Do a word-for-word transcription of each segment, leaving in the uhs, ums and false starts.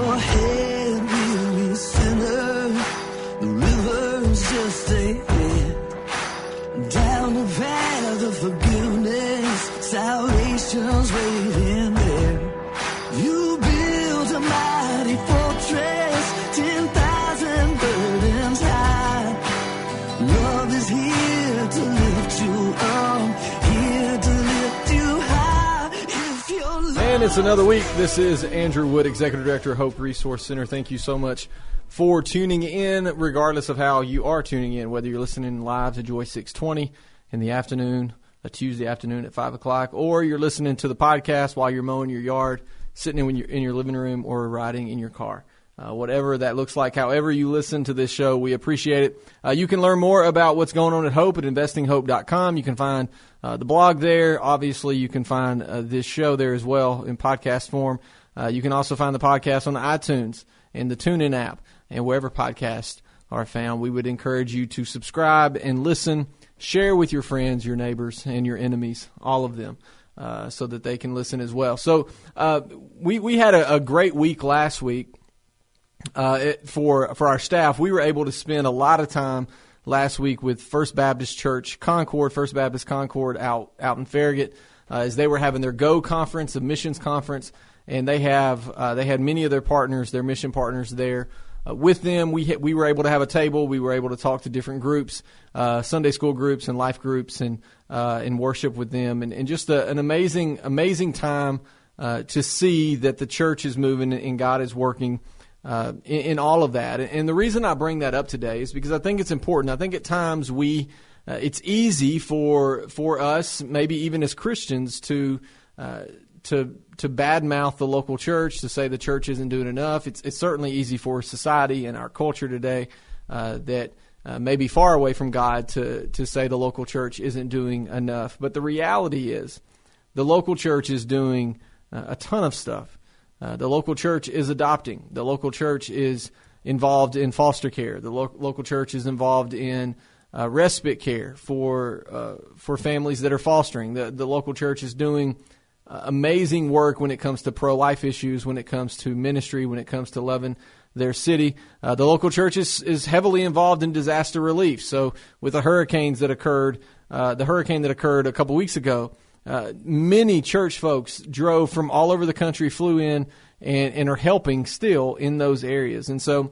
your head, weary sinner. The river's just ahead. Down the path of forgiveness, salvation's waiting there. You built a mighty fortress, ten thousand burdens high. Love is here to lift you up, here to lift you high. If you're And it's another week. This is Andrew Wood, Executive Director of Hope Resource Center. Thank you so much for tuning in, regardless of how you are tuning in, whether you're listening live to Joy six twenty in the afternoon, a Tuesday afternoon at five o'clock, or you're listening to the podcast while you're mowing your yard, sitting in your, in your living room, or riding in your car. Uh, whatever that looks like, however you listen to this show, we appreciate it. Uh, you can learn more about what's going on at Hope at investing hope dot com. You can find uh, the blog there. Obviously, you can find uh, this show there as well in podcast form. Uh, you can also find the podcast on iTunes and the TuneIn app and wherever podcasts are found. We would encourage you to subscribe and listen, share with your friends, your neighbors, and your enemies, all of them, uh, so that they can listen as well. So uh, we, we had a, a great week last week uh, it, for, for our staff. We were able to spend a lot of time last week with First Baptist Church Concord, First Baptist Concord out, out in Farragut, uh, as they were having their GO conference, a missions conference, and they have uh, they had many of their partners, their mission partners there. Uh, with them, we ha- we were able to have a table. We were able to talk to different groups, uh, Sunday school groups and life groups, and uh, and worship with them, and, and just a, an amazing amazing time uh, to see that the church is moving and God is working uh, in, in all of that. And the reason I bring that up today is because I think it's important. I think at times we uh, it's easy for for us, maybe even as Christians, to uh, to to badmouth the local church, to say the church isn't doing enough. It's it's certainly easy for society and our culture today uh, that uh, may be far away from God to, to say the local church isn't doing enough. But the reality is the local church is doing uh, a ton of stuff. Uh, the local church is adopting. The local church is involved in foster care. The lo- local church is involved in uh, respite care for uh, for families that are fostering. The, the local church is doing Uh, amazing work when it comes to pro-life issues, when it comes to ministry, when it comes to loving their city. Uh, the local church is, is heavily involved in disaster relief. So with the hurricanes that occurred, uh, the hurricane that occurred a couple weeks ago, uh, many church folks drove from all over the country, flew in, and, and are helping still in those areas. And so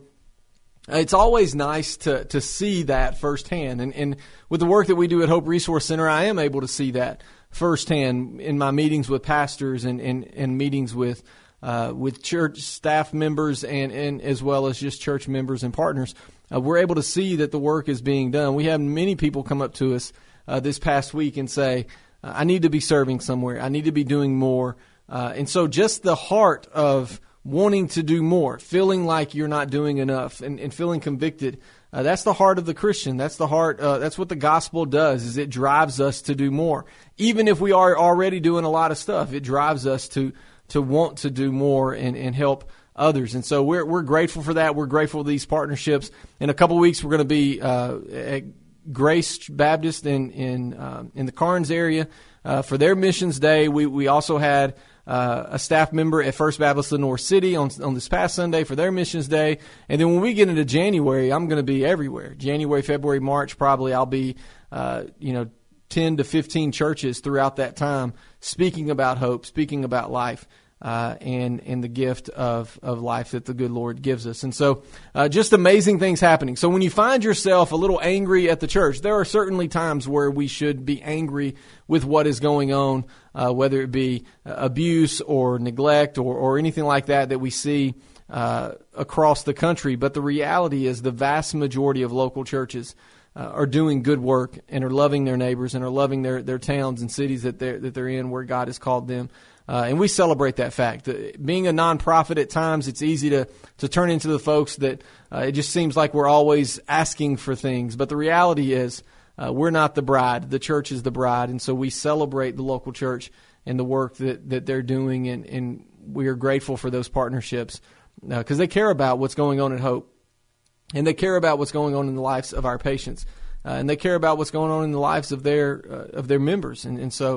it's always nice to, to see that firsthand. And, and with the work that we do at Hope Resource Center, I am able to see that firsthand in my meetings with pastors and, and, and meetings with uh, with church staff members and, and as well as just church members and partners. Uh, we're able to see that the work is being done. We have many people come up to us uh, this past week and say, I need to be serving somewhere. I need to be doing more. Uh, and so just the heart of wanting to do more, feeling like you're not doing enough, and, and feeling convicted. Uh, that's the heart of the Christian. That's the heart. Uh, that's what the gospel does. Is it drives us to do more, even if we are already doing a lot of stuff. It drives us to to want to do more and, and help others. And so we're we're grateful for that. We're grateful for these partnerships. In a couple of weeks, we're going to be uh, at Grace Baptist in in um, in the Carnes area uh, for their Missions Day. We we also had Uh, a staff member at First Baptist Lenore City on on this past Sunday for their Missions Day. And then when we get into January, I'm going to be everywhere. January, February, March, probably I'll be, uh, you know, ten to fifteen churches throughout that time speaking about hope, speaking about life, uh, and, and the gift of, of life that the good Lord gives us. And so uh, just amazing things happening. So when you find yourself a little angry at the church, there are certainly times where we should be angry with what is going on, uh, whether it be abuse or neglect or, or anything like that that we see uh, across the country. But the reality is the vast majority of local churches uh, are doing good work and are loving their neighbors and are loving their, their towns and cities that they're, that they're in where God has called them. Uh, and we celebrate that fact. Uh, being a nonprofit at times, it's easy to, to turn into the folks that uh, it just seems like we're always asking for things. But the reality is uh, we're not the bride. The church is the bride. And so we celebrate the local church and the work that, that they're doing. And, and we are grateful for those partnerships because uh, they care about what's going on at Hope. And they care about what's going on in the lives of our patients. Uh, and they care about what's going on in the lives of their uh, of their members. And, and so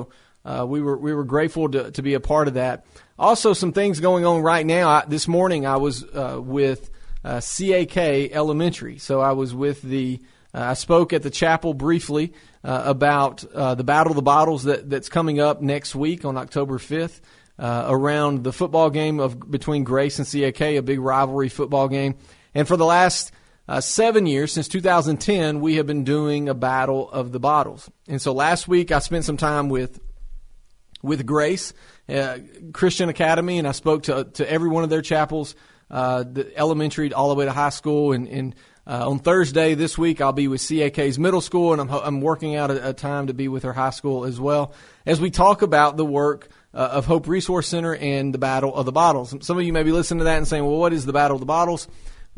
uh, we were we were grateful to, to be a part of that. Also, some things going on right now. I, this morning I was uh, with uh, C A K Elementary. So I was with the uh, I spoke at the chapel briefly uh, about uh, the Battle of the Bottles that, that's coming up next week on October fifth. Uh, around the football game of between Grace and C A K, a big rivalry football game. And for the last uh, seven years, since two thousand ten, we have been doing a Battle of the Bottles. And so last week I spent some time with with Grace uh, Christian Academy, and I spoke to to every one of their chapels, uh, the elementary all the way to high school. And, and uh, on Thursday this week, I'll be with C A K's middle school, and I'm I'm working out a, a time to be with her high school as well as we talk about the work Uh, of Hope Resource Center and the Battle of the Bottles. Some of you may be listening to that and saying, well, what is the Battle of the Bottles?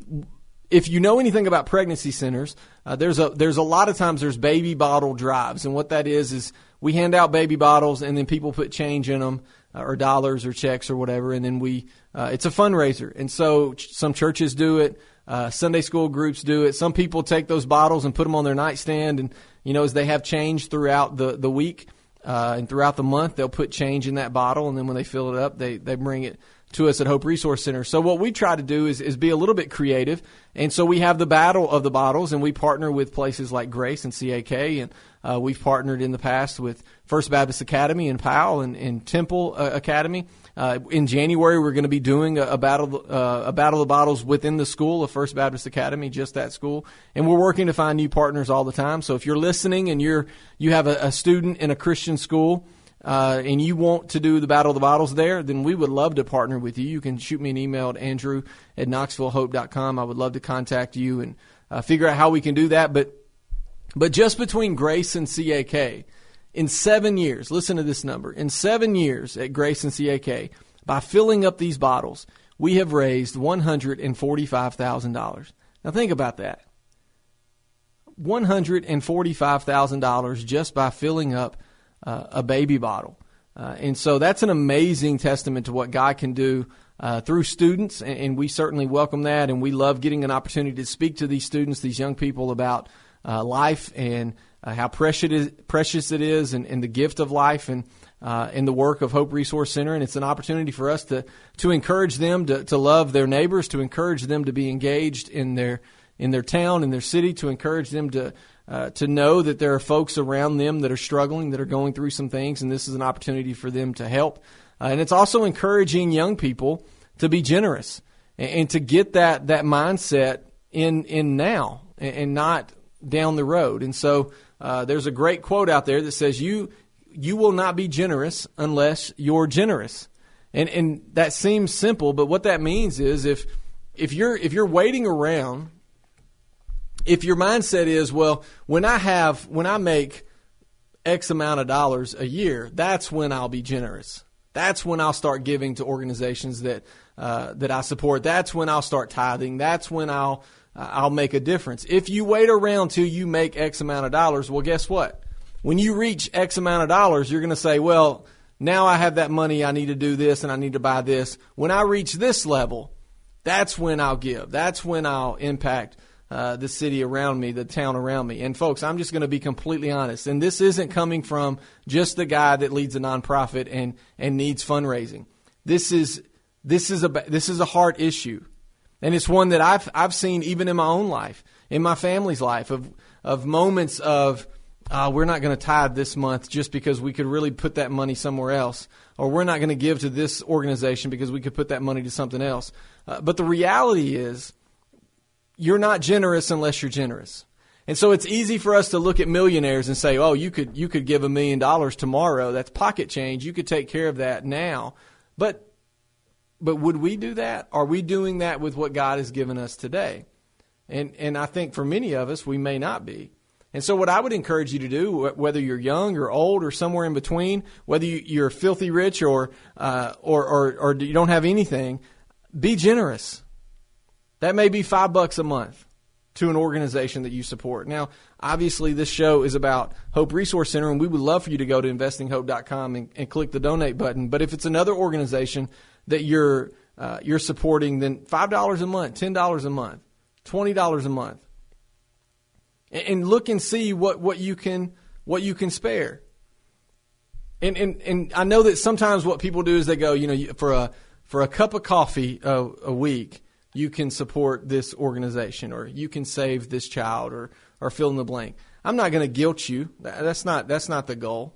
If you know anything about pregnancy centers, uh, there's a there's a lot of times there's baby bottle drives. And what that is is we hand out baby bottles and then people put change in them uh, or dollars or checks or whatever. And then we uh, it's a fundraiser. And so ch- some churches do it. Uh, Sunday school groups do it. Some people take those bottles and put them on their nightstand. And, you know, as they have change throughout the, the week, Uh, and throughout the month, they'll put change in that bottle, and then when they fill it up, they, they bring it to us at Hope Resource Center. So what we try to do is, is be a little bit creative, and so we have the Battle of the Bottles, and we partner with places like Grace and C A K, and uh, we've partnered in the past with First Baptist Academy in Powell and, and Temple uh, Academy. Uh, in January, we're going to be doing a, a battle uh, a Battle of the Bottles within the school of First Baptist Academy, just that school. And we're working to find new partners all the time. So if you're listening and you're you have a, a student in a Christian school uh, and you want to do the Battle of the Bottles there, then we would love to partner with you. You can shoot me an email at andrew at knoxville hope dot com. I would love to contact you and uh, figure out how we can do that. But but just between Grace and C A K, in seven years, listen to this number, in seven years at Grace and C A K, by filling up these bottles, we have raised one hundred forty-five thousand dollars. Now think about that. one hundred forty-five thousand dollars just by filling up uh, a baby bottle. Uh, and so that's an amazing testament to what God can do uh, through students, and, and we certainly welcome that, and we love getting an opportunity to speak to these students, these young people, about uh, life and Uh, how precious it is, precious it is, and, and the gift of life, and uh, and the work of Hope Resource Center. And it's an opportunity for us to to encourage them to, to love their neighbors, to encourage them to be engaged in their in their town, in their city, to encourage them to uh, to know that there are folks around them that are struggling, that are going through some things, and this is an opportunity for them to help. Uh, and it's also encouraging young people to be generous and, and to get that that mindset in in now and, and not down the road. And so. Uh, there's a great quote out there that says, you you will not be generous unless you're generous. And and that seems simple, but what that means is if if you're if you're waiting around, if your mindset is, well, when I have when I make X amount of dollars a year, that's when I'll be generous. That's when I'll start giving to organizations that uh, that I support. That's when I'll start tithing. That's when I'll I'll make a difference. If you wait around till you make X amount of dollars, well, guess what? When you reach X amount of dollars, you're going to say, well, now I have that money. I need to do this and I need to buy this. When I reach this level, that's when I'll give. That's when I'll impact uh, the city around me, the town around me. And folks, I'm just going to be completely honest. And this isn't coming from just the guy that leads a nonprofit and, and needs fundraising. This is, this is a, this is a heart issue. And it's one that I've I've seen even in my own life, in my family's life, of of moments of uh, we're not going to tithe this month just because we could really put that money somewhere else, or we're not going to give to this organization because we could put that money to something else. Uh, but the reality is, you're not generous unless you're generous. And so it's easy for us to look at millionaires and say, oh, you could you could give a million dollars tomorrow. That's pocket change. You could take care of that now. But But would we do that? Are we doing that with what God has given us today? And and I think for many of us, we may not be. And so what I would encourage you to do, whether you're young or old or somewhere in between, whether you're filthy rich or uh, or, or or you don't have anything, be generous. That may be five bucks a month to an organization that you support. Now, obviously, this show is about Hope Resource Center, and we would love for you to go to investing hope dot com and, and click the donate button. But if it's another organization that you're uh, you're supporting, then five dollars a month, ten dollars a month, twenty dollars a month, and, and look and see what, what you can what you can spare. And, and and I know that sometimes what people do is they go, you know, for a for a cup of coffee a, a week, you can support this organization, or you can save this child, or or fill in the blank. I'm not going to guilt you. That's not that's not the goal.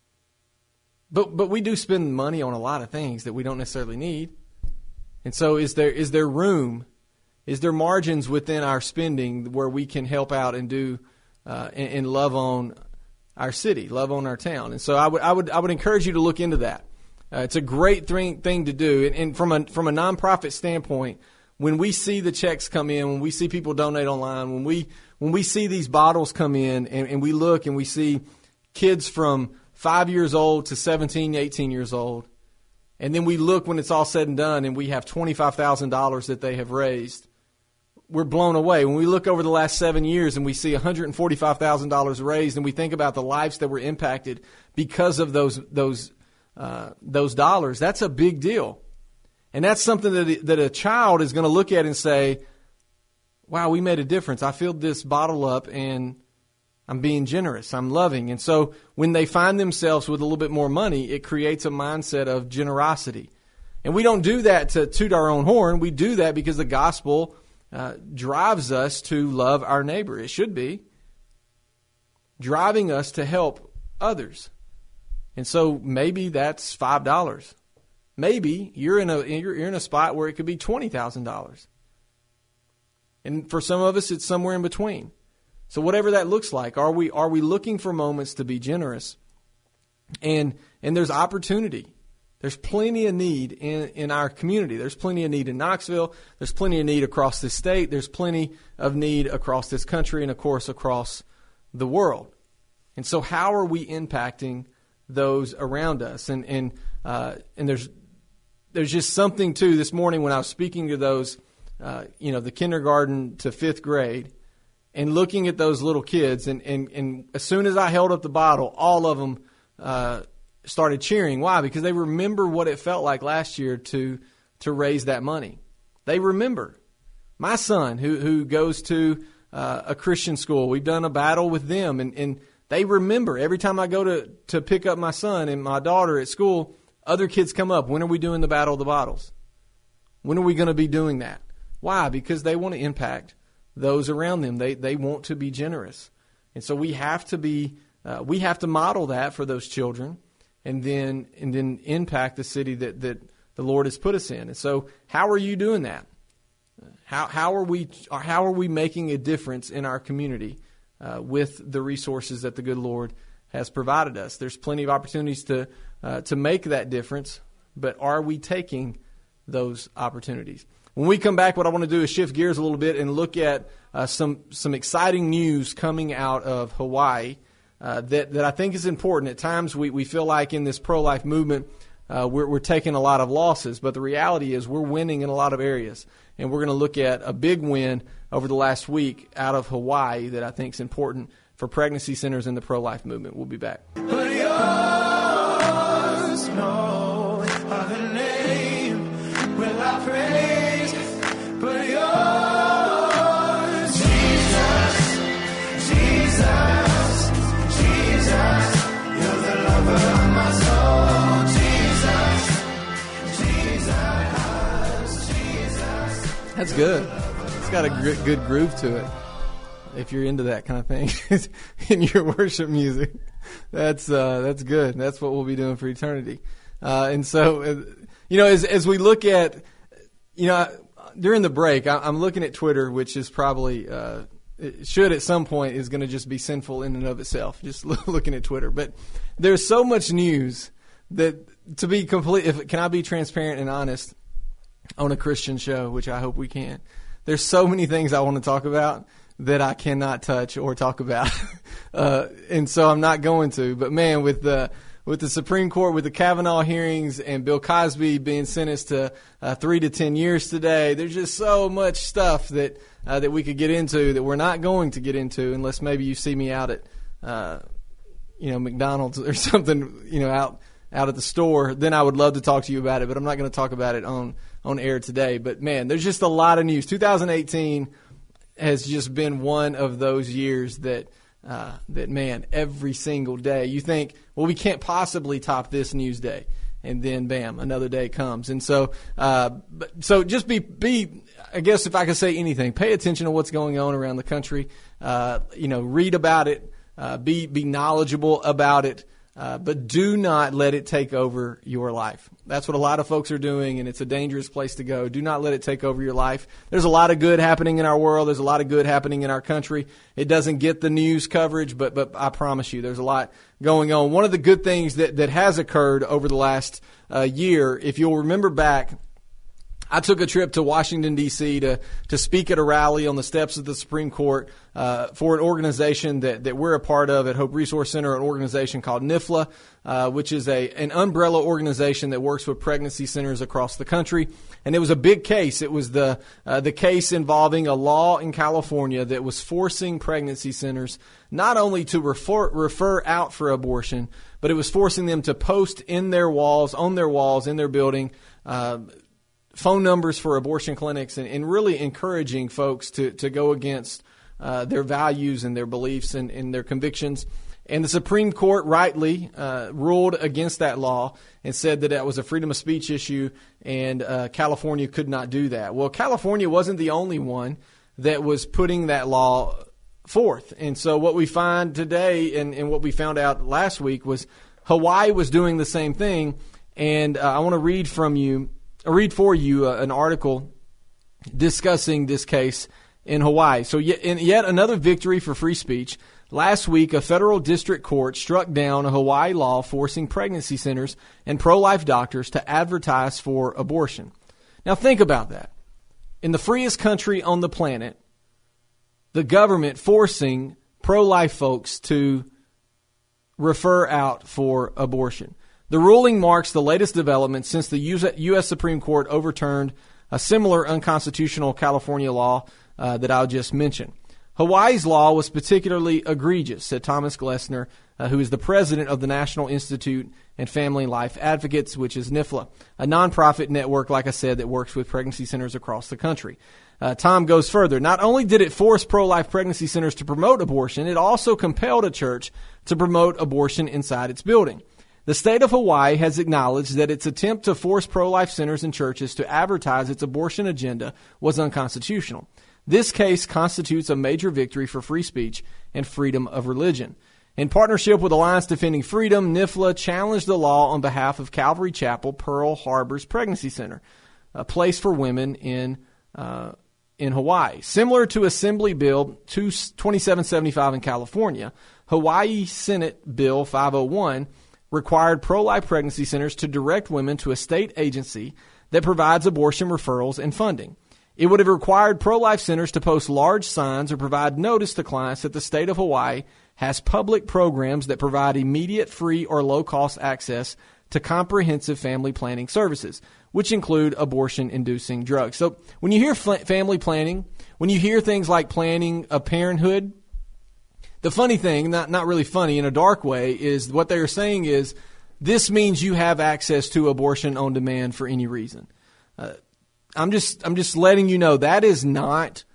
But but we do spend money on a lot of things that we don't necessarily need. And so is there is there room, is there margins within our spending where we can help out and do uh, and, and love on our city, love on our town? And so I would I would I would encourage you to look into that. Uh, it's a great thing thing to do. And, and from a from a nonprofit standpoint, when we see the checks come in, when we see people donate online, when we when we see these bottles come in, and, and we look and we see kids from five years old to seventeen, eighteen years old, and then we look when it's all said and done and we have twenty-five thousand dollars that they have raised, we're blown away. When we look over the last seven years and we see one hundred forty-five thousand dollars raised, and we think about the lives that were impacted because of those those uh, those dollars, that's a big deal. And that's something that that a child is going to look at and say, wow, we made a difference. I filled this bottle up and I'm being generous. I'm loving. And so when they find themselves with a little bit more money, it creates a mindset of generosity. And we don't do that to toot our own horn. We do that because the gospel uh, drives us to love our neighbor. It should be driving us to help others. And so maybe that's five dollars. Maybe you're in a you're, you're in a spot where it could be twenty thousand dollars. And for some of us, it's somewhere in between. So whatever that looks like, are we are we looking for moments to be generous? And and there's opportunity. There's plenty of need in, in our community. There's plenty of need in Knoxville. There's plenty of need across this state. There's plenty of need across this country and, of course, across the world. And so how are we impacting those around us? And and uh, and there's there's just something, too, this morning when I was speaking to those, uh, you know, the kindergarten to fifth grade, and looking at those little kids, and, and, and as soon as I held up the bottle, all of them uh, started cheering. Why? Because they remember what it felt like last year to to raise that money. They remember. My son, who who goes to uh, a Christian school, we've done a battle with them, and, and they remember. Every time I go to, to pick up my son and my daughter at school, other kids come up. When are we doing the Battle of the Bottles? When are we going to be doing that? Why? Because they want to impact those around them. They they want to be generous. And so we have to be uh, we have to model that for those children, and then and then impact the city that, that the Lord has put us in. And so how are you doing that? How how are we how are we making a difference in our community uh, with the resources that the good Lord has provided us? There's plenty of opportunities to uh, to make that difference, but are we taking those opportunities? When we come back, what I want to do is shift gears a little bit and look at uh, some some exciting news coming out of Hawaii uh, that, that I think is important. At times we, we feel like in this pro-life movement uh, we're, we're taking a lot of losses, but the reality is we're winning in a lot of areas. And we're going to look at a big win over the last week out of Hawaii that I think is important for pregnancy centers in the pro-life movement. We'll be back. But yours, no other name will I praise but yours, Jesus, Jesus, Jesus, you're the lover of my soul, Jesus, Jesus, Jesus. That's good. It's got a good, good groove to it. If you're into that kind of thing in your worship music, that's uh, that's good. That's what we'll be doing for eternity. Uh, and so, uh, you know, as as we look at, you know, during the break, I, I'm looking at Twitter, which is probably uh, it should at some point is going to just be sinful in and of itself. Just looking at Twitter, but there's so much news that to be complete. If can I be transparent and honest on a Christian show, which I hope we can. There's so many things I want to talk about that I cannot touch or talk about. uh, and so I'm not going to. But, man, with the with the Supreme Court, with the Kavanaugh hearings and Bill Cosby being sentenced to uh, three to ten years today, there's just so much stuff that uh, that we could get into that we're not going to get into unless maybe you see me out at, uh, you know, McDonald's or something, you know, out out at the store. Then I would love to talk to you about it, but I'm not going to talk about it on, on air today. But, man, there's just a lot of news. two thousand eighteen has just been one of those years that uh, that, man, every single day you think, well, we can't possibly top this news day. And then, bam, another day comes. And so, uh, so just be, be, I guess if I could say anything, pay attention to what's going on around the country. Uh, you know, read about it, uh, be, be knowledgeable about it, uh, but do not let it take over your life. That's what a lot of folks are doing, and it's a dangerous place to go. Do not let it take over your life. There's a lot of good happening in our world. There's a lot of good happening in our country. It doesn't get the news coverage, but, but I promise you there's a lot going on. One of the good things that, that has occurred over the last uh, year, if you'll remember back, I took a trip to Washington, D C to, to speak at a rally on the steps of the Supreme Court uh, for an organization that, that we're a part of at Hope Resource Center, an organization called N I F L A, uh, which is a an umbrella organization that works with pregnancy centers across the country. And it was a big case. It was the uh, the case involving a law in California that was forcing pregnancy centers not only to refer, refer out for abortion, but it was forcing them to post in their walls, on their walls, in their building, uh, phone numbers for abortion clinics, and, and really encouraging folks to, to go against uh, their values and their beliefs and, and their convictions. And the Supreme Court rightly uh, ruled against that law and said that that was a freedom of speech issue, and uh, California could not do that. Well, California wasn't the only one that was putting that law forth. And so what we find today and, and what we found out last week was Hawaii was doing the same thing. And uh, I want to read from you I'll read for you uh, an article discussing this case in Hawaii. So yet, in yet another victory for free speech. Last week, a federal district court struck down a Hawaii law forcing pregnancy centers and pro-life doctors to advertise for abortion. Now think about that. In the freest country on the planet, the government forcing pro-life folks to refer out for abortion. The ruling marks the latest development since the U S Supreme Court overturned a similar unconstitutional California law uh, that I'll just mention. Hawaii's law was particularly egregious, said Thomas Glessner, uh, who is the president of the National Institute and Family Life Advocates, which is N I F L A, a nonprofit network, like I said, that works with pregnancy centers across the country. Uh, Tom goes further. Not only did it force pro-life pregnancy centers to promote abortion, it also compelled a church to promote abortion inside its building. The state of Hawaii has acknowledged that its attempt to force pro-life centers and churches to advertise its abortion agenda was unconstitutional. This case constitutes a major victory for free speech and freedom of religion. In partnership with Alliance Defending Freedom, N I F L A challenged the law on behalf of Calvary Chapel Pearl Harbor's Pregnancy Center, a place for women in uh, in Hawaii. Similar to Assembly Bill twenty-seven seventy-five in California, Hawaii Senate Bill five oh one required pro-life pregnancy centers to direct women to a state agency that provides abortion referrals and funding. It would have required pro-life centers to post large signs or provide notice to clients that the state of Hawaii has public programs that provide immediate, free, or low-cost access to comprehensive family planning services, which include abortion-inducing drugs. So when you hear family planning, when you hear things like planning a parenthood, the funny thing, not not really funny in a dark way, is what they are saying is this means you have access to abortion on demand for any reason. Uh, I'm just I'm just letting you know that is not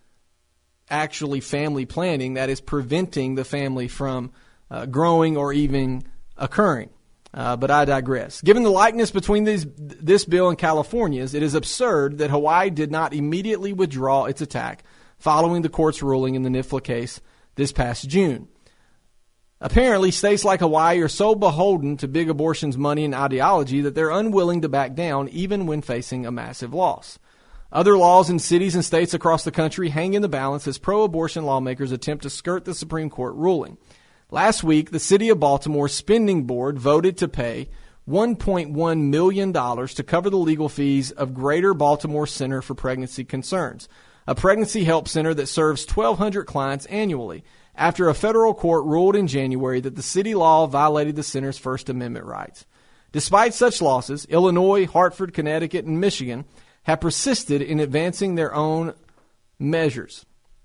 actually family planning. That is preventing the family from uh, growing or even occurring. Uh, but I digress. Given the likeness between these, this bill and California's, it is absurd that Hawaii did not immediately withdraw its attack following the court's ruling in the N I F L A case this past June. Apparently, states like Hawaii are so beholden to big abortion's money and ideology that they're unwilling to back down even when facing a massive loss. Other laws in cities and states across the country hang in the balance as pro-abortion lawmakers attempt to skirt the Supreme Court ruling. Last week, the City of Baltimore Spending Board voted to pay one point one million dollars to cover the legal fees of Greater Baltimore Center for Pregnancy Concerns, a pregnancy help center that serves twelve hundred clients annually, after a federal court ruled in January that the city law violated the center's First Amendment rights. Despite such losses, Illinois, Hartford, Connecticut, and Michigan have persisted in advancing their own measures.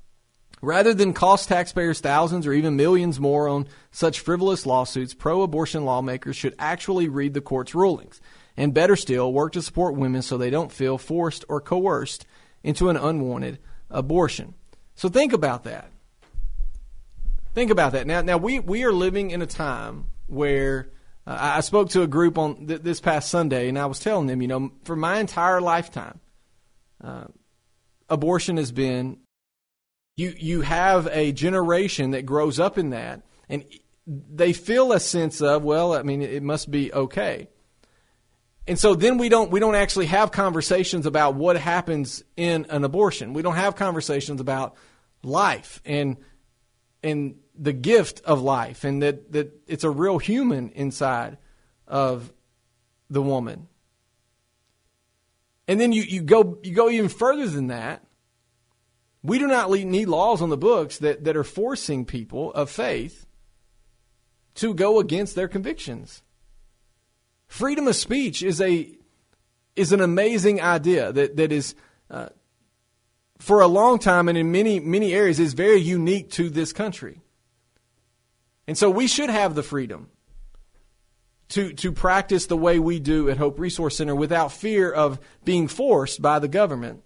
Rather than cost taxpayers thousands or even millions more on such frivolous lawsuits, pro-abortion lawmakers should actually read the court's rulings, and better still, work to support women so they don't feel forced or coerced into an unwanted abortion. So think about that. Think about that. Now, now we, we are living in a time where uh, I spoke to a group on th- this past Sunday, and I was telling them, you know, for my entire lifetime, uh, abortion has been, you you have a generation that grows up in that, and they feel a sense of, well, I mean, it must be okay. And so then we don't we don't actually have conversations about what happens in an abortion. We don't have conversations about life and and the gift of life, and that, that it's a real human inside of the woman. And then you, you go you go even further than that. We do not need laws on the books that, that are forcing people of faith to go against their convictions. Freedom of speech is a is an amazing idea that that is uh, for a long time and in many many areas is very unique to this country. And so we should have the freedom to to practice the way we do at Hope Resource Center without fear of being forced by the government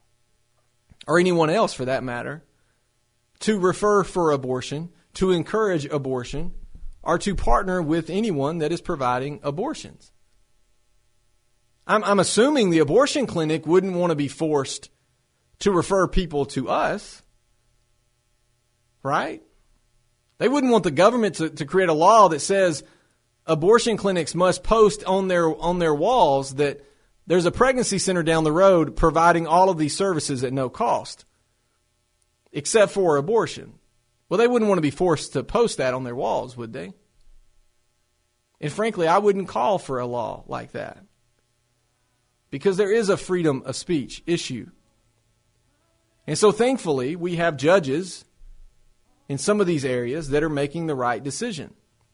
or anyone else for that matter to refer for abortion, to encourage abortion, or to partner with anyone that is providing abortions. I'm, I'm assuming the abortion clinic wouldn't want to be forced to refer people to us, right? They wouldn't want the government to, to create a law that says abortion clinics must post on their on their walls that there's a pregnancy center down the road providing all of these services at no cost, except for abortion. Well, they wouldn't want to be forced to post that on their walls, would they? And frankly, I wouldn't call for a law like that, because there is a freedom of speech issue. And so thankfully, we have judges in some of these areas that are making the right decision.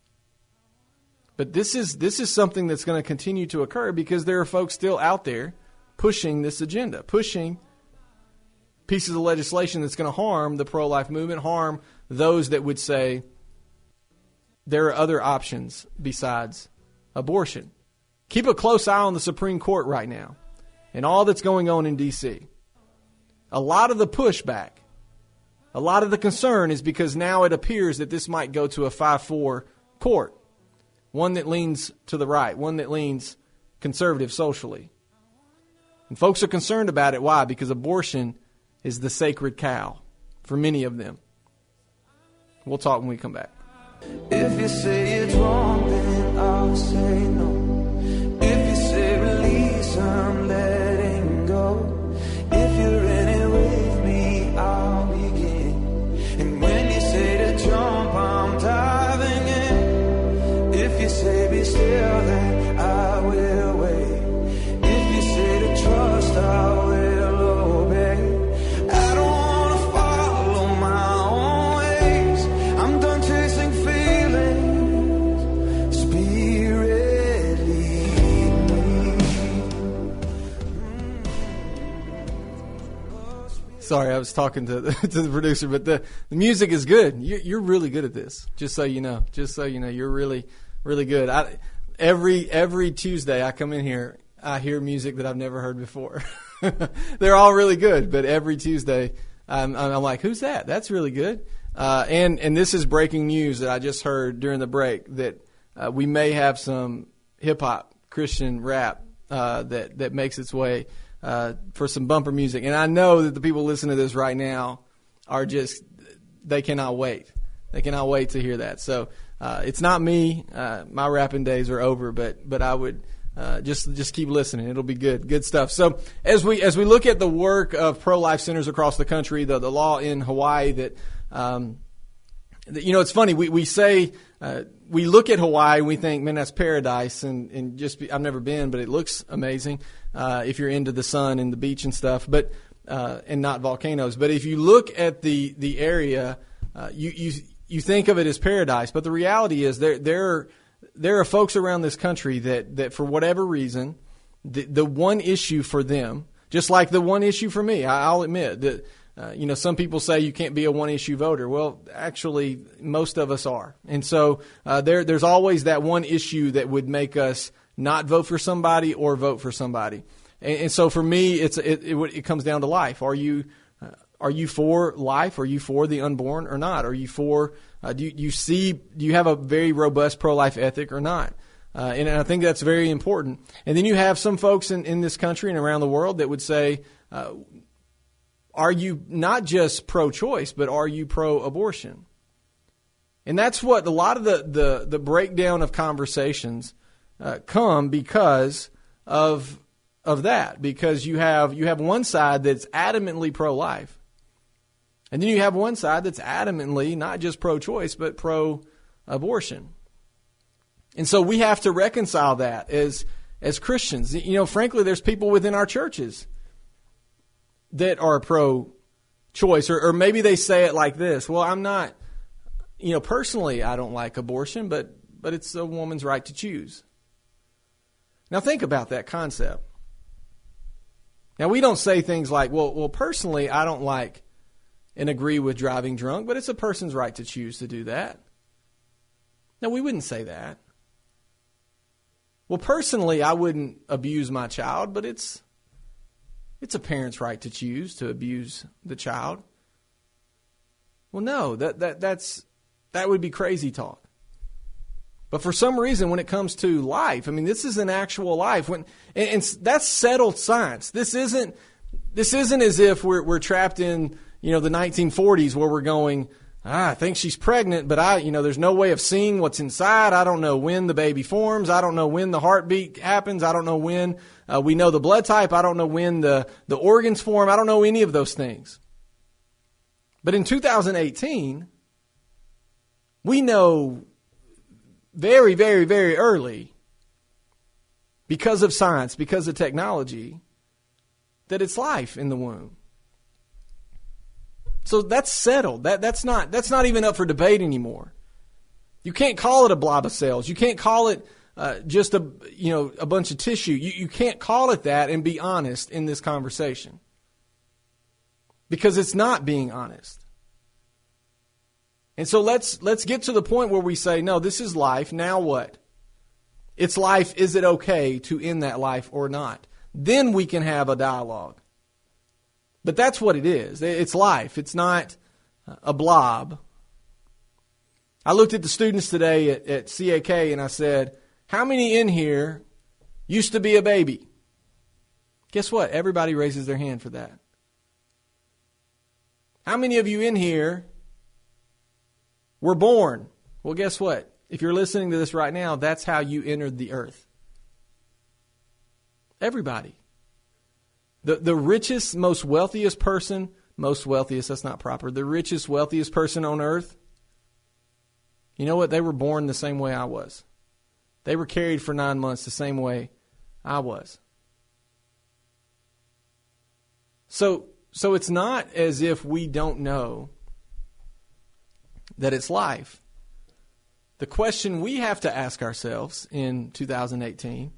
But this is this is something that's going to continue to occur because there are folks still out there pushing this agenda, pushing pieces of legislation that's going to harm the pro-life movement, harm those that would say there are other options besides abortion. Keep a close eye on the Supreme Court right now and all that's going on in D C. A lot of the pushback, a lot of the concern is because now it appears that this might go to a five four court, one that leans to the right, one that leans conservative socially. And folks are concerned about it. Why? Because abortion is the sacred cow for many of them. We'll talk when we come back. If you say it's wrong, then I'll say no. If you say release, I'm letting go. If you're in it with me, I'll begin. And when you say to jump, I'm diving in. If you say be still, then I will wait. If you say to trust, I will obey. I don't want to follow my own ways. I'm done chasing feelings. Spirit, lead me. Sorry, I was talking to the, to the producer, but the, the music is good. You're, you're really good at this, just so you know. Just so you know, you're really, really good. I, every every Tuesday I come in here, I hear music that I've never heard before. They're all really good, but every Tuesday I'm, I'm like, who's that? That's really good. Uh, and, and this is breaking news that I just heard during the break that uh, we may have some hip-hop Christian rap uh, that, that makes its way uh, for some bumper music. And I know that the people listening to this right now are just, they cannot wait. They cannot wait to hear that. So uh, it's not me. Uh, my rapping days are over, but but I would uh, just just keep listening. It'll be good, good stuff. So as we as we look at the work of pro-life centers across the country, the the law in Hawaii that, um, that you know, it's funny. We we say uh, we look at Hawaii and we think, man, that's paradise, and and just be, I've never been, but it looks amazing uh, if you're into the sun and the beach and stuff, but uh, and not volcanoes. But if you look at the the area, uh, you you. You think of it as paradise, but the reality is there there there are folks around this country that, that for whatever reason, the, the one issue for them, just like the one issue for me, I, I'll admit that uh, you know some people say you can't be a one issue voter. Well, actually, most of us are, and so uh, there there's always that one issue that would make us not vote for somebody or vote for somebody. And, and so for me, it's it, it it comes down to life. Are you uh, are you for life? Are you for the unborn or not? Are you for, uh, do you, you see, do you have a very robust pro-life ethic or not? Uh, and I think that's very important. And then you have some folks in, in this country and around the world that would say, uh, are you not just pro-choice, but are you pro-abortion? And that's what a lot of the, the, the breakdown of conversations uh, come because of of that. Because you have you have one side that's adamantly pro-life, and then you have one side that's adamantly not just pro-choice, but pro-abortion. And so we have to reconcile that as as Christians. You know, frankly, there's people within our churches that are pro-choice, or, or maybe they say it like this: well, I'm not, you know, personally I don't like abortion, but but it's a woman's right to choose. Now think about that concept. Now we don't say things like, well, well, personally I don't like and agree with driving drunk, but it's a person's right to choose to do that. No, we wouldn't say that. Well, personally I wouldn't abuse my child, but it's It's a parent's right to choose to abuse the child. Well, no, that that that's that would be crazy talk. But for some reason, when it comes to life, I mean, this is an actual life. When and, and that's settled science. This isn't this isn't as if we're we're trapped in, you know, the nineteen forties where we're going, ah, I think she's pregnant, but I, you know, there's no way of seeing what's inside. I don't know when the baby forms. I don't know when the heartbeat happens. I don't know when uh, we know the blood type. I don't know when the, the organs form. I don't know any of those things. But in two thousand eighteen, we know very, very, very early, because of science, because of technology, that it's life in the womb. So that's settled. That that's not that's not even up for debate anymore. You can't call it a blob of cells. You can't call it uh, just a you know a bunch of tissue. You you can't call it that and be honest in this conversation, because it's not being honest. And so let's let's get to the point where we say, no, this is life. Now what? It's life. Is it okay to end that life or not? Then we can have a dialogue. But that's what it is. It's life. It's not a blob. I looked at the students today at, at C A K and I said, how many in here used to be a baby? Guess what? Everybody raises their hand for that. How many of you in here were born? Well, guess what? If you're listening to this right now, that's how you entered the earth. Everybody. The the richest, most wealthiest person, most wealthiest, that's not proper, the richest, wealthiest person on earth, you know what? They were born the same way I was. They were carried for nine months the same way I was. So, so it's not as if we don't know that it's life. The question we have to ask ourselves in two thousand eighteen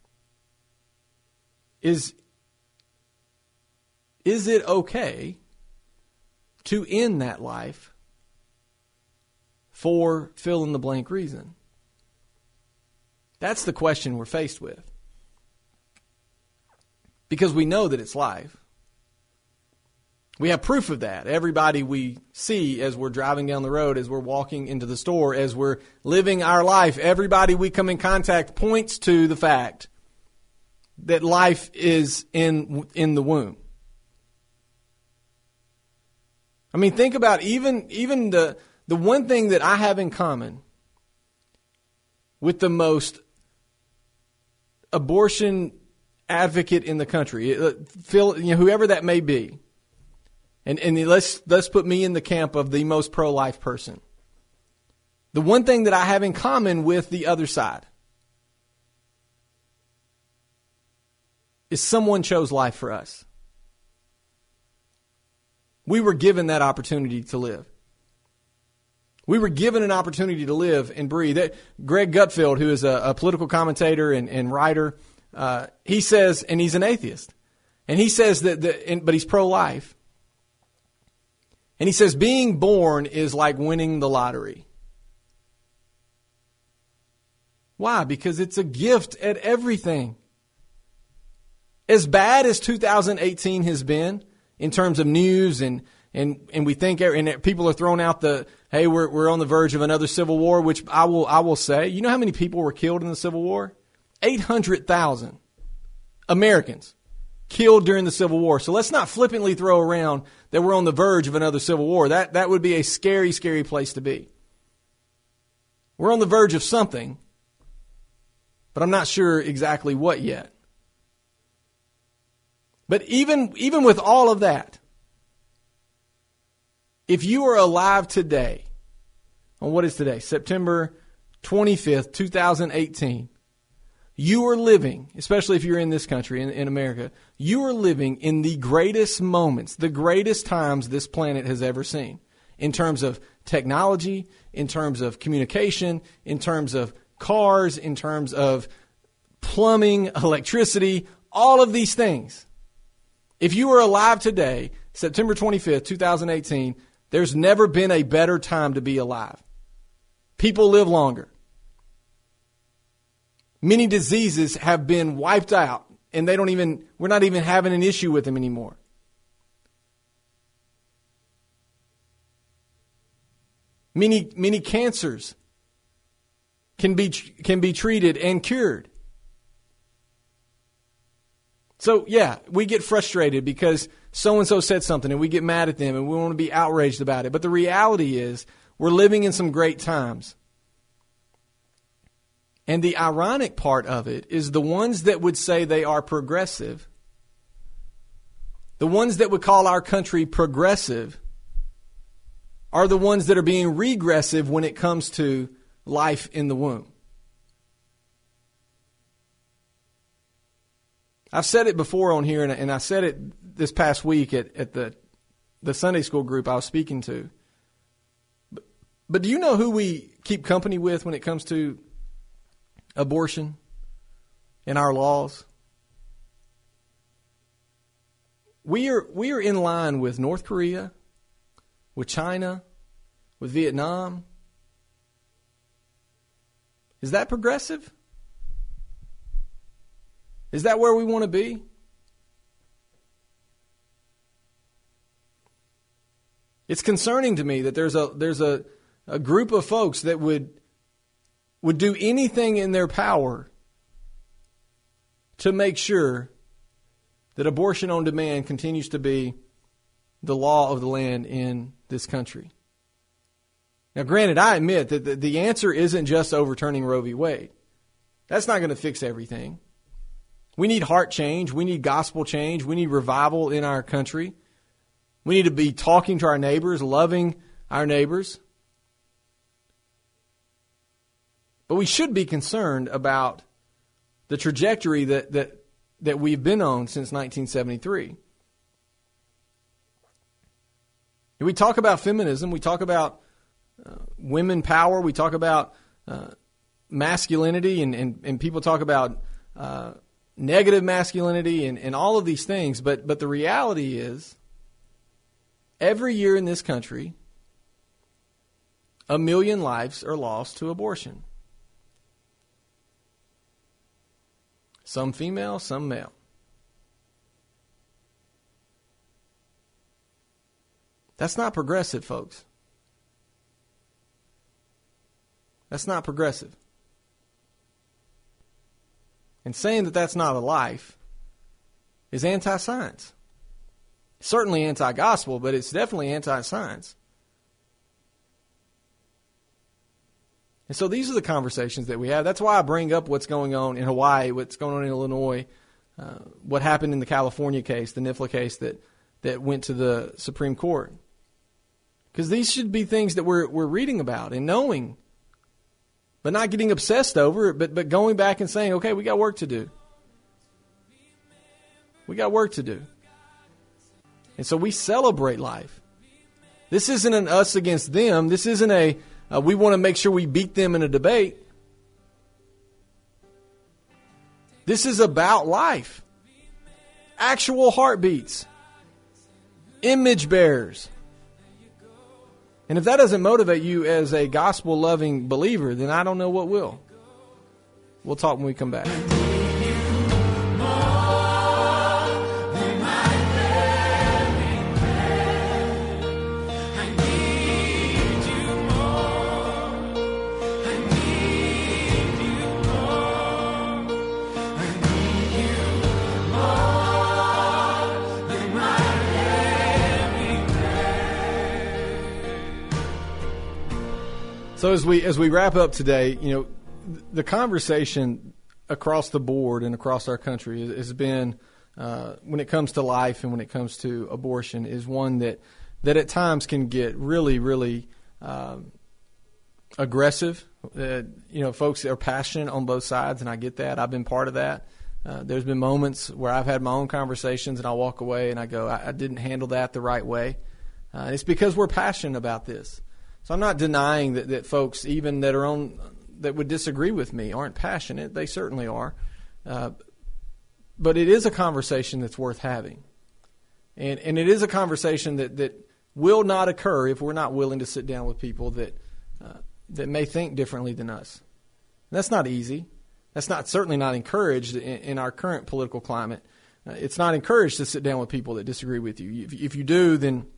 is, is it okay to end that life for fill in the blank reason? That's the question we're faced with. Because we know that it's life. We have proof of that. Everybody we see as we're driving down the road, as we're walking into the store, as we're living our life, everybody we come in contact points to the fact that life is in in the womb. I mean, think about even even the the one thing that I have in common with the most abortion advocate in the country, Phil, you know, whoever that may be, and and let's let's put me in the camp of the most pro-life person. The one thing that I have in common with the other side is someone chose life for us. We were given that opportunity to live. We were given an opportunity to live and breathe. Greg Gutfeld, who is a, a political commentator and, and writer, uh, he says, and he's an atheist, and he says that, the, and, but he's pro-life. And he says being born is like winning the lottery. Why? Because it's a gift at everything. As bad as two thousand eighteen has been in terms of news and, and, and we think, and people are throwing out the, hey, we're we're on the verge of another civil war, which I will I will say, you know how many people were killed in the Civil War? eight hundred thousand Americans killed during the Civil War. So let's not flippantly throw around that we're on the verge of another civil war. That that would be a scary, scary place to be. We're on the verge of something, but I'm not sure exactly what yet. But even even with all of that, if you are alive today, on what is today, September twenty-fifth, twenty eighteen, you are living, especially if you're in this country, in, in America, you are living in the greatest moments, the greatest times this planet has ever seen, in terms of technology, in terms of communication, in terms of cars, in terms of plumbing, electricity, all of these things. If you are alive today, September twenty-fifth, twenty eighteen, there's never been a better time to be alive. People live longer. Many diseases have been wiped out, and they don't even, we're not even having an issue with them anymore. Many, many cancers can be, can be treated and cured. So, yeah, we get frustrated because so-and-so said something and we get mad at them and we want to be outraged about it. But the reality is we're living in some great times. And the ironic part of it is the ones that would say they are progressive, the ones that would call our country progressive, are the ones that are being regressive when it comes to life in the womb. I've said it before on here, and, and I said it this past week at, at the, the Sunday school group I was speaking to. But, but do you know who we keep company with when it comes to abortion in our laws? We are we are in line with North Korea, with China, with Vietnam. Is that progressive? Is that where we want to be? It's concerning to me that there's a there's a, a group of folks that would would do anything in their power to make sure that abortion on demand continues to be the law of the land in this country. Now, granted, I admit that the, the answer isn't just overturning Roe v. Wade. That's not going to fix everything. We need heart change. We need gospel change. We need revival in our country. We need to be talking to our neighbors, loving our neighbors. But we should be concerned about the trajectory that, that, that we've been on since nineteen seventy-three. We talk about feminism. We talk about uh, women power. We talk about uh, masculinity, and, and, and people talk about uh, negative masculinity and, and all of these things. But, but the reality is, every year in this country, a million lives are lost to abortion. Some female, some male. That's not progressive, folks. That's not progressive. And saying that that's not a life is anti-science. Certainly anti-gospel, but it's definitely anti-science. And so these are the conversations that we have. That's why I bring up what's going on in Hawaii, what's going on in Illinois, uh, what happened in the California case, the N I F L A case that, that went to the Supreme Court. Because these should be things that we're we're reading about and knowing, but not getting obsessed over it, but, but going back and saying, okay, we got work to do. We got work to do. And so we celebrate life. This isn't an us against them. This isn't a Uh, we want to make sure we beat them in a debate. This is about life. Actual heartbeats. Image bearers. And if that doesn't motivate you as a gospel-loving believer, then I don't know what will. We'll talk when we come back. So as we as we wrap up today, you know, the conversation across the board and across our country has been, uh, when it comes to life and when it comes to abortion, is one that that at times can get really, really um, aggressive. Uh, you know, folks are passionate on both sides, and I get that. I've been part of that. Uh, there's been moments where I've had my own conversations, and I walk away and I go, I, I didn't handle that the right way. Uh, it's because we're passionate about this. So I'm not denying that, that folks, even that are on, that would disagree with me, aren't passionate. They certainly are. Uh, but it is a conversation that's worth having. And and it is a conversation that, that will not occur if we're not willing to sit down with people that uh, that may think differently than us. And that's not easy. That's not certainly not encouraged in, in our current political climate. Uh, it's not encouraged to sit down with people that disagree with you. If, if you do, then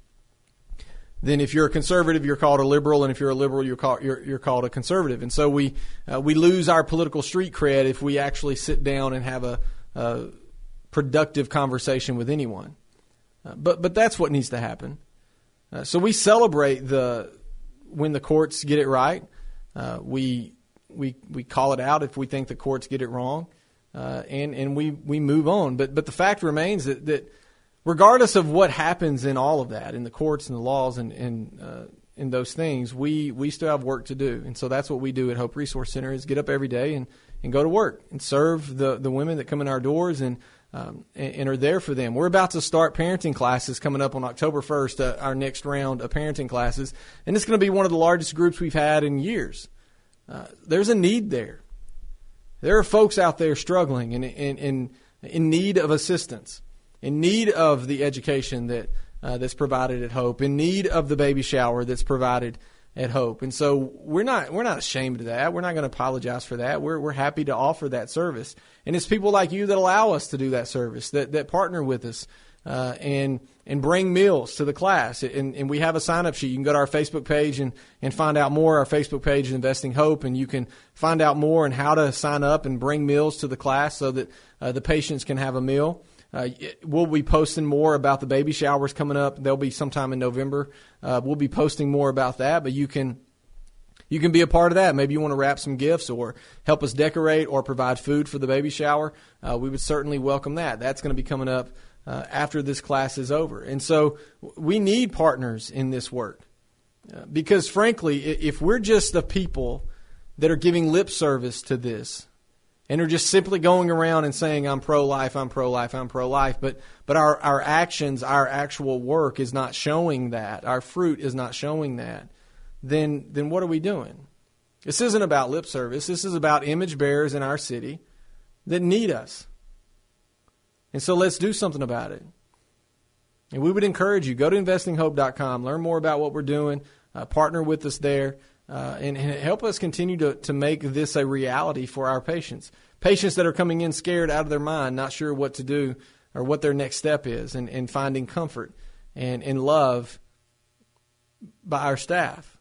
then if you're a conservative, you're called a liberal, and if you're a liberal, you're called you're, you're called a conservative. And so we uh, we lose our political street cred if we actually sit down and have a, a productive conversation with anyone. Uh, but but that's what needs to happen. Uh, so we celebrate the when the courts get it right. Uh, we we we call it out if we think the courts get it wrong, uh, and and we, we move on. But but the fact remains that, that regardless of what happens in all of that, in the courts and the laws and and uh, in those things, we we still have work to do. And so that's what we do at Hope Resource Center: is get up every day and, and go to work and serve the the women that come in our doors and. Um, and, and are there for them. We're about to start parenting classes coming up on October first, uh, our next round of parenting classes, and it's going to be one of the largest groups we've had in years. Uh, there's a need there. There are folks out there struggling and in, in, in need of assistance, in need of the education that uh, that's provided at Hope, in need of the baby shower that's provided at Hope. And so we're not we're not ashamed of that. We're not going to apologize for that. We're we're happy to offer that service. And it's people like you that allow us to do that service, that, that partner with us uh, and and bring meals to the class. And, and we have a sign-up sheet. You can go to our Facebook page and, and find out more. Our Facebook page is Investing Hope, and you can find out more on how to sign up and bring meals to the class so that uh, the patients can have a meal. Uh, we'll be posting more about the baby showers coming up. They'll be sometime in November. Uh, we'll be posting more about that, but you can you can be a part of that. Maybe you want to wrap some gifts or help us decorate or provide food for the baby shower. Uh, we would certainly welcome that. That's going to be coming up uh, after this class is over. And so we need partners in this work uh, because, frankly, if we're just the people that are giving lip service to this, and are just simply going around and saying, I'm pro-life, I'm pro-life, I'm pro-life. But but our, our actions, our actual work is not showing that. Our fruit is not showing that. Then then what are we doing? This isn't about lip service. This is about image bearers in our city that need us. And so let's do something about it. And we would encourage you, go to investing hope dot com, learn more about what we're doing, uh, partner with us there. Uh, and, and help us continue to, to make this a reality for our patients. Patients that are coming in scared out of their mind, not sure what to do or what their next step is, and, and finding comfort and, and love by our staff.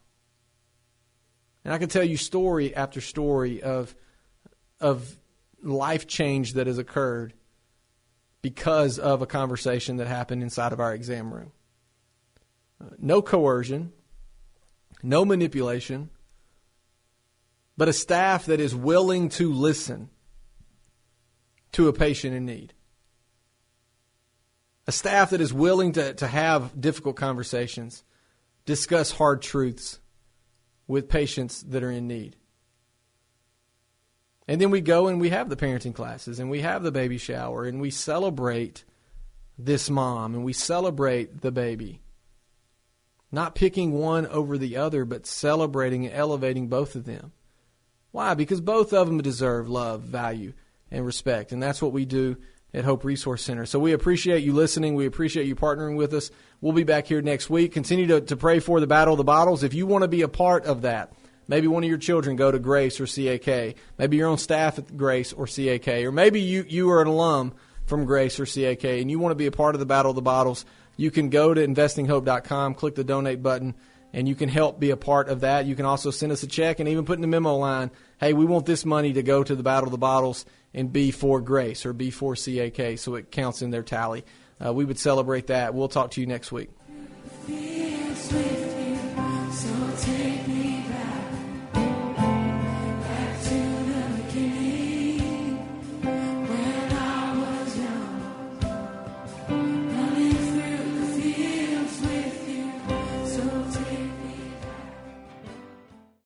And I can tell you story after story of, of life change that has occurred because of a conversation that happened inside of our exam room. Uh, no coercion. No manipulation, but a staff that is willing to listen to a patient in need. A staff that is willing to, to have difficult conversations, discuss hard truths with patients that are in need. And then we go and we have the parenting classes and we have the baby shower and we celebrate this mom and we celebrate the baby. Not picking one over the other, but celebrating and elevating both of them. Why? Because both of them deserve love, value, and respect. And that's what we do at Hope Resource Center. So we appreciate you listening. We appreciate you partnering with us. We'll be back here next week. Continue to, to pray for the Battle of the Bottles. If you want to be a part of that, maybe one of your children go to Grace or C A K. Maybe your own staff at Grace or C A K. Or maybe you, you are an alum from Grace or C A K and you want to be a part of the Battle of the Bottles. You can go to investing hope dot com, click the donate button, and you can help be a part of that. You can also send us a check and even put in the memo line, hey, we want this money to go to the Battle of the Bottles and be for Grace or be for C A K, so it counts in their tally. Uh, we would celebrate that. We'll talk to you next week. So take me